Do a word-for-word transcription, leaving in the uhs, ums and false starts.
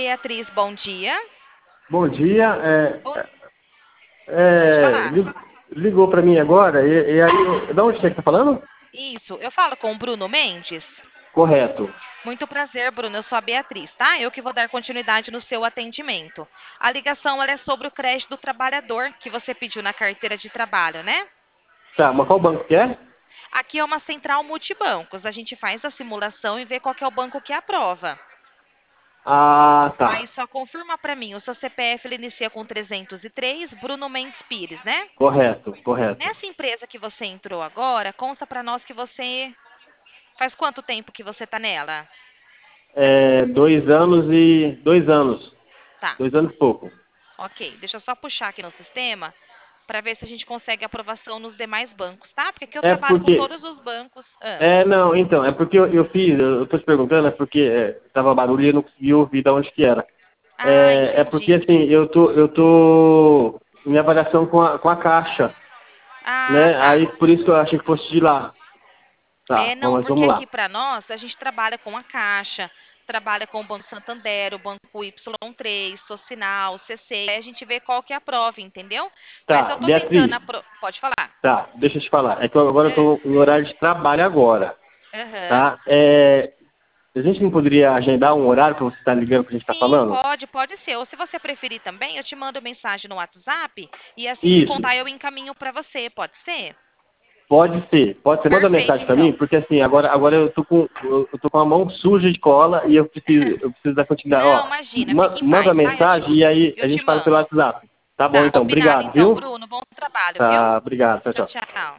Beatriz, bom dia. Bom dia. É, Oi, pode é, falar. li- ligou para mim agora e, e aí, de onde você está falando? Isso, eu falo com o Bruno Mendes. Correto. Muito prazer, Bruno. Eu sou a Beatriz, tá? Eu que vou dar continuidade no seu atendimento. A ligação ela é sobre o crédito do trabalhador que você pediu na carteira de trabalho, né? Tá, mas qual banco que é? Aqui é uma central multibancos. A gente faz a simulação e vê qual que é o banco que aprova. Ah, Aí tá. só confirma para mim, o seu C P F ele inicia com trezentos e três, Bruno Mendes Pires, né? Correto, correto. Nessa empresa que você entrou agora, conta para nós que você faz quanto tempo que você tá nela? É, dois anos e... Dois anos. Tá, Dois anos e pouco. ok. Deixa eu só puxar aqui no sistema para ver se a gente consegue aprovação nos demais bancos, tá? Porque aqui eu É trabalho com porque... todos os bancos. Ah, É, não, então, é porque eu, eu fiz, eu tô te perguntando, é porque é, tava barulho e eu não consegui ouvir de onde que era. ah, É, é porque, entendi. assim, eu tô, eu tô em avaliação com a, com a Caixa, Ah, né? tá. Aí, por isso que eu achei que fosse de lá. É, Tá, bom, não, mas porque vamos aqui lá. para nós, a gente trabalha com a Caixa, trabalha com o Banco Santander, o Banco Y três, Socinal, C C, aí a gente vê qual que é a prova, entendeu? Mas eu Tá, tô tentando, Beatriz, apro... pode falar. tá, deixa eu te falar. É que eu- agora eu É. tô em horário de trabalho agora, Aham. tá? É, a gente não poderia agendar um horário para você estar ligando que a gente está Sim, falando? pode, pode ser. Ou se você preferir também, eu te mando mensagem no WhatsApp e assim que Isso, contar eu encaminho para você, pode ser? pode ser. Pode ser. Manda Perfeito, mensagem para mim, então. porque assim, agora, agora eu tô com eu eu tô com a mão suja de cola e eu preciso, eu preciso dar continuidade. Não, Ó, imagina, ma- fique em manda paz, tá? Eu te, mensagem e aí eu a te gente fala pelo mando. WhatsApp. Tá bom Tá, então, combinado obrigado, então, viu? Bruno. Bom trabalho, viu? Tá, obrigado, tchau, Tchau, tchau. tchau.